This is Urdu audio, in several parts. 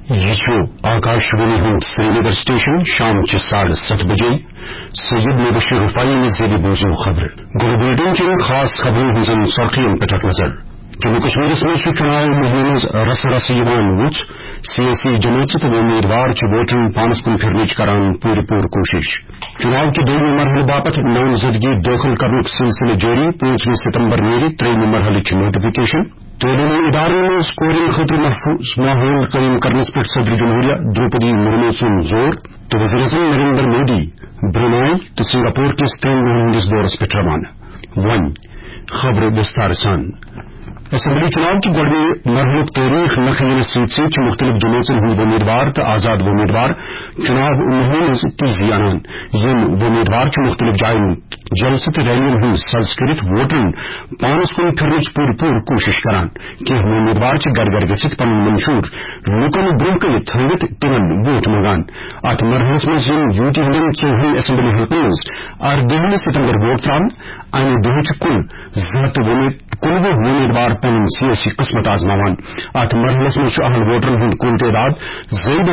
یہ آکاشوانی ہند سری نگر اسٹیشن شام 7:30 بجے سید مبشر رفائی نے ذیلی موضوع خبر گو بلڈنگ چن خاص خبروں ہن سرخین پہ نظر جموں کشمیر میں چناؤ مہم رس رس وچ سیاسی جماعت تو امیدوار ووٹرن پانس کن پھرنچ کران پور کوشش چناؤ کے دوم مرحلے باپت نامزدگی داخل کرنے سلسلے جاری 5 ستمبر نیری 3 مرحلے نوٹیفکیشن تعلیمی اداروں میں اسکورنگ خاطر محفوظ ماحول قائم کرنے پر صدر جمہوریہ دروپدی مرمو سن زور تو وزیر اعظم نریندر مودی برونائی تو سنگاپور کے 3 ہندس دورس پہ روانہ ون خبر وستار سان اسمبلی چناؤ کی گوڑوی مرحلے تاریخ نخین سیٹ سے مختلف جماعتن ہند امیدوار تو آزاد امیدوار چناو مہم تیزی انان یم امیدوار مختلف جائن جلسہ تو ریلیاں ہند سز کرت ووٹرن پانس کن پھرنچ پور کوشش کران کہ امیدوار گر گھت پن منشور لوکن برہ کن تھوت تمن ووٹ منگان ات مرحلس مز یو ٹی ہند 4 اسمبلی حلقن مز 18 ستمبر ووٹ تران امہ دہ کل 19 امیدوار پن سیاسی قسمت آزماوان ات مرحلس مز اہل ووٹرن ہند کل تعداد زائد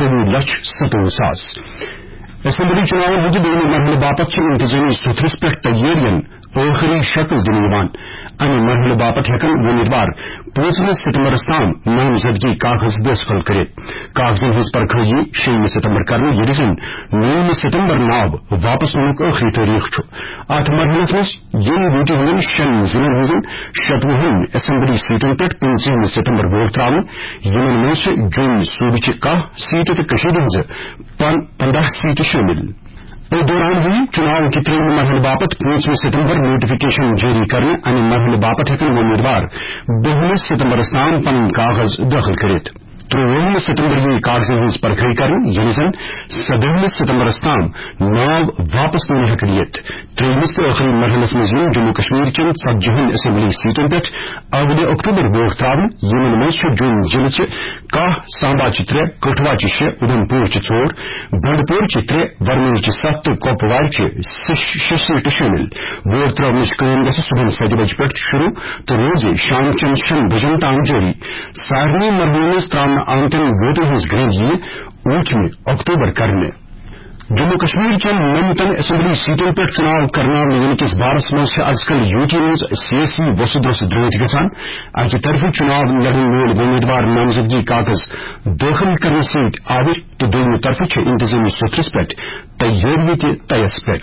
23,70,000 اسمبلی چناؤ ہند دوم مرحلے باپت انتظامی ستھرس پہ تیاریاں آخری شکل دن امہ مرحلے باپت ہیکن امیدوار 5 ستمبرس تام نامزدگی کاغذ دستخط کرت کاغذن ہز پرکھائی 6 ستمبر کرنے یہ زن 9 ستمبر ناو واپس نک آخری تاریخ ات مرحلس مز یم ووٹنگ ہند 6 ضلع ہز 60 اسمبلی سیٹن پہ 15 ستمبر ووٹ تراؤن یمن مز جوم صوبہ 10 سیٹ تو ہز 15 سیٹ شامل دوران ہوئی چناؤ کے 3 مرحلے باپت 5 ستمبر نوٹیفکیشن جاری کرنے امہ مرحلے باپت ہیکن امیدوار 2 ستمبر تام پن کاغذ داخل کرت 3 ستمبر یہ کاغذن ہز پرکھائی کرنے یعنی زن 17 ستمبر تام ناو واپس نی ہیکت 3 تو آخری مرحلس مز جموں کشمیر کن 40 اسمبلی سیٹن پہ اول اکتوبر ووٹ تراؤن یمن مز جوم ضلع 10 سامبا 3 کٹھوا 6 ادھمپور 4 بنڈپور 3 ورمل 7 تو کپوار 6 سیٹ شامل ووٹ تراؤنچ کام گژھِ صبح 7 بجے پہ شروع تو روز شام 6 بجن تام جاری سارے مرحلے مز تراؤن آمتن ووٹن ہز گرینڈ 8 اکتوبر کرنے جموں کشمیر کن 9 اسمبلی سیٹن پہ چناؤ کرنا کس بارس مز از کل یو ٹی مز سیاسی وسد رس درت گژھان اکہ طرف چناؤ لڑن وول امیدوار نامزدگی کاغذ داخل کرنے ست آور تو دویمہ طرف انتظامی ستھرس پہ تیاری تیس پہ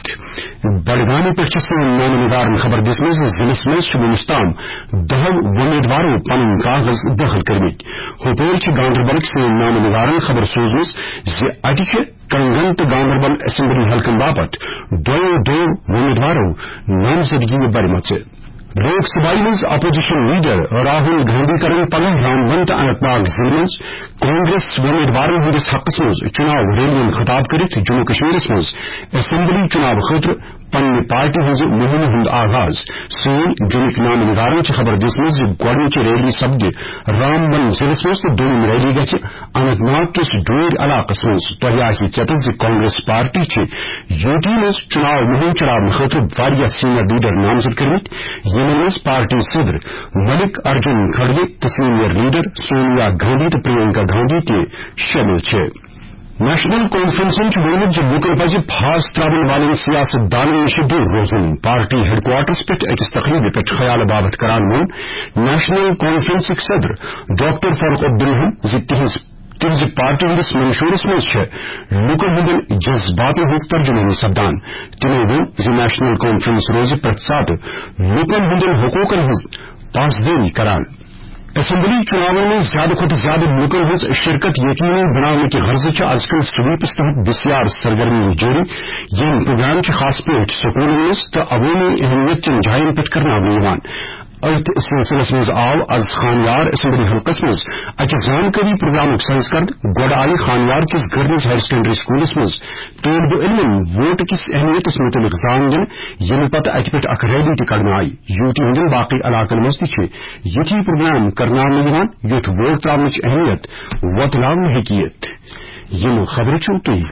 بڈگام پہ سن نامنگارن خبر دس ضلع مز وُنس تام 10 امیدواروں پن کاغذ داخل کرمت ہوپور گاندربل سن نامنگارن خبر سوزمس اتہ کنگن تو گاندربل اسمبلی حلقن باپت دو امیدواروں نامزدگی برمت لوک سبھائی مز اپوزیشن لیڈر راہل گاندھی کرن پنہ رامبند تو اننت ناگ ضلع مز کانگریس امیدوارن ہندس حقس مز چناو ریلین خطاب کرت جموں کشمیر مز اسمبلی چناو خاطر پنہ پارٹی ہز مہم ہند آغاز سون جمک نام نگارن خبر دس گوڑنچ ریلی سپد رام بن ضلع مز تو دوم ریلی گھ اننت ناگ کس ڈور علاقس مز تہ آسہ ژےٚ کانگریس پارٹی یو ٹی مز چناو مہم چلاون خاطر واریاہ سینئر لیڈر نامزد کرمت یمن مز پارٹی صدر ملک ارجن کھڑگے تو سینئر لیڈر سونیا گاندھی تو پرینکا گاندھی تہ شامل نیشنل کانفرنسن ونمت لوکن پز پھاس تراون والن سیاست دانن نش دور روزن پارٹی ہیڈ کوارٹرس پہ اکس تقریب پہ خیال بابت کران وون نیشنل کانفرنسک صدر ڈاکٹر فاروق عبداللہ تہذ پارٹی ہندس منشورس مز لوکن ہند جذباتن ہز ترجمانی سپدان تمو ون نیشنل کانفرنس روز پرت سات لوکن ہندن حقوقن ہز پاسداری کران اسمبلی چناؤن میں زیادہ کھت زیادہ لوکن ہز شرکت یقینی بنانے کی غرض از کل سویپس تحت بسیار سرگرمی جاری یم پروگرام خاص پہ سکولن مز تو عوامی اہمیت چن جائن پہ کرنا ات سلسلس مز آو از خانیار اسمبلی حلقس مز اکہ زانکاری پروگرام سز کرد گوڑ آئی خانیار کس گرلز ہائر سیکنڈری سکولس مز طالب علم ووٹ کس اہمیتس متعلق زان دن یم پتہ اتہ پہ اک ریلی تہ کڑنا آئی یو ٹی ہندن باقی علاقن مز تہ یتھی پروگرام کرناونہ یوان یوت ووٹ تراونچ اہمیت وتلاون ہیکیت یم خبر چھو تھی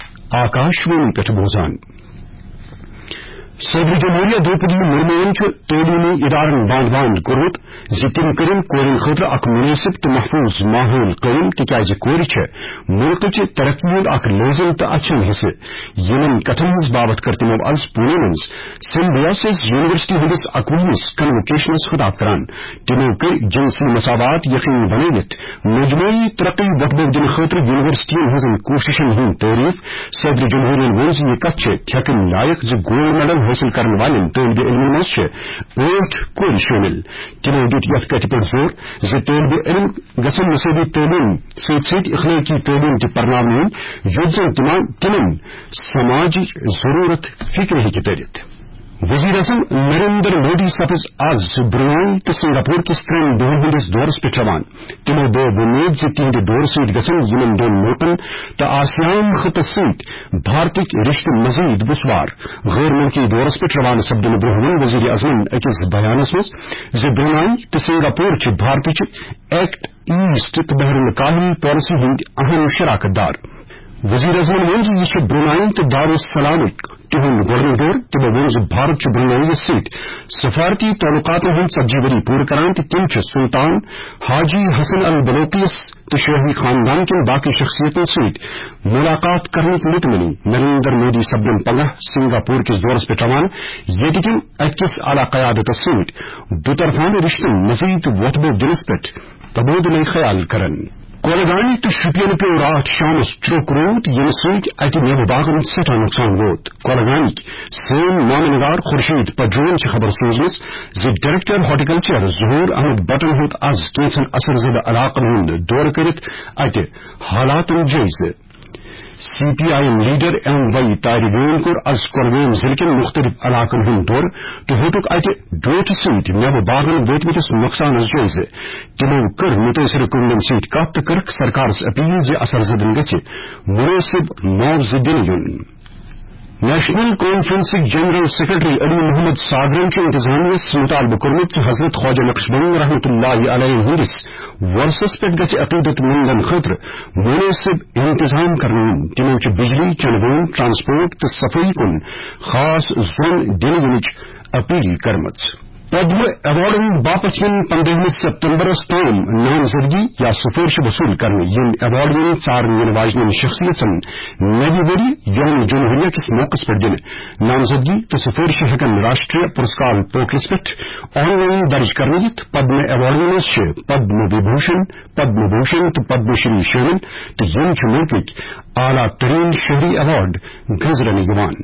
آکاشوانی پہ بوزان صدر جمہوریہ دروپدی مرمو تعلیمی ادارن بند کورمت تم کرن کورن خاطر اخ مناسب تو محفوظ ماحول قائم تکیاز کور ملک ترقی ہند اخ لازم تو اچھن حصہ یمن کتن ہز بابت کر تمو از پونے مز سمبیوسس یونیورسٹی ہندس 21 کنوکیشنس خطاب کران تمو کر جنسی مساوات یقین بنائت مجموعی ترقی وقبہ دن خاطر یونیورسٹی ہزن کوششن ہند تعریف صدر جمہوریہ ونز یہ کت تھکن لائق گولڈ میڈل حاصل کرنے والن طالب علم مز 8 کور شامل تمو دیت یت کت پہ زور طالب علم گھن نصابی تعلیم ست اخلاقی تعلیم تہ پرناون یوت زن تمن سماجی ضرورت فکر ہیکہ ترت وزیر اعظم نریندر مودی سپز آز برونائی تو سنگاپور کس 3 دہن ہندس دورس پہ روان تمو بو ومید تہند دور ست گھن یمن دون ملکن تو آسیان خطہ ست بھارتک رشتہ مزید بسوار غیر ملکی دورس پہ روان سپدن برہم وزیر اعظم اکس بیانس مز برونائی تو سنگاپور بھارت ایکٹ ایسٹ تو بحر الکاہل پالیسی ہند اہم شراکت دار وزیر اعظم ون یہ برونائی تو دارالسلام تہد گوڑن دور تمو ون بھارت برونائی ست سفارتی تعلقات ہند 40 وری پور کران تو تم سلطان حاجی حسن البلوچیس تو شاہی خاندان کن باقی شخصیتوں ست ملاقات کرنے مطمئن نریندر مودی سپدن 15 سنگاپور کس دورس پہ روان یہ کن اکس اعلی قیادت ست دوطرفانہ رشتن مزید وتبو دنس پہ تبادلہ خیال کرن کولگانی تو شپین پہ رات شامس چوک رود یم ست ات میوہ باغن سٹھا نقصان ووت کولگانی سین نامنگار خورشید پجون خبر سوزمس ڈائریکٹر ہارٹیکلچر ظہور احمد بٹن ہند آز کینسن اثر زدہ علاقن ہند دور کرت ات حالات جائزہ C P I M leader M Y Tariq کور از کولگام ضلع کن مختلف علاقن ہند دور تو ہوٹک ات ڈوٹ ست میوہ باغن ووتمتس نقصان جائزہ تمو کر متاثر کنن ست کت تو کرک سرکارس اپیل اثر زدن گھ مناسب معاوضہ دن یون نیشنل کانفرنس جنرل سیکرٹری علی محمد صابرن کے انتظامیہ مطالبہ کورمت حضرت خواجہ نقشبند رحمۃ اللہ علیہ ہندس ورثس پہ گھ عقیدت مندن خاطر مناسب انتظام کرنے تمو بجلی چنبون ٹرانسپورٹ تو صفائی کن خاص زون دن ینچ اپیل کرمت پدم ایوارڈن باپت 15 سپتمبر تام نامزدگی یا سفارش وصول کرنے یم ایوارڈن ثارن واجن شخصیتن نوی وری یوم جمہوریہ کس موقع پر دن نامزدگی تو سفارش ہیکن راشٹریہ پرسکار پورٹلس پہ آن لائن درج کرنے پدم ایوارڈن مز پدم وبھوشن تو پدم شری شامل تو یم ملک اعلی ترین شہری ایوارڈ گزرنے یوان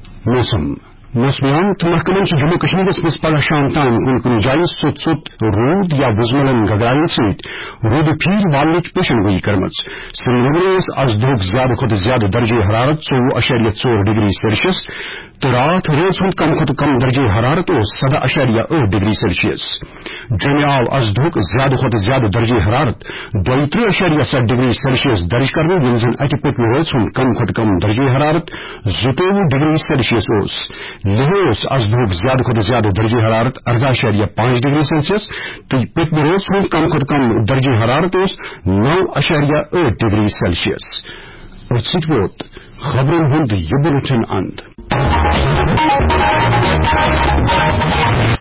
موسمیان تو محکمن جموں کشمیر مز پگہ شام تام کن جائیں سوت رود یا وزملن گگرائن ست رود پھیر والنچ پیشن گوئی کرمز سری نگر از دہک زیادہ کھت زیادہ درجہ حرارت 24.4 ڈگری سیلسیس تو رات روز ہند کم کھت کم درجہ حرارت 7.8 ڈگری سیلسیس جمع آو از دہک زیادہ کھت زیادہ درجہ حرارت 23.7 ڈگری سیلسیس درج کرنے یم زن ات پتم روز ہند کم کھت کم درجہ حرارت 22 ڈگری سیلسیس لہوس از دہک زیادہ کھت زیادہ درجہ حرارت 18.5 ڈگری سیلسیس تو پتم روز ہند کم کھت کم درجہ حرارت 9.8 ڈگری سیلسیس ست ووت خبرن ہند یہ بلٹن اند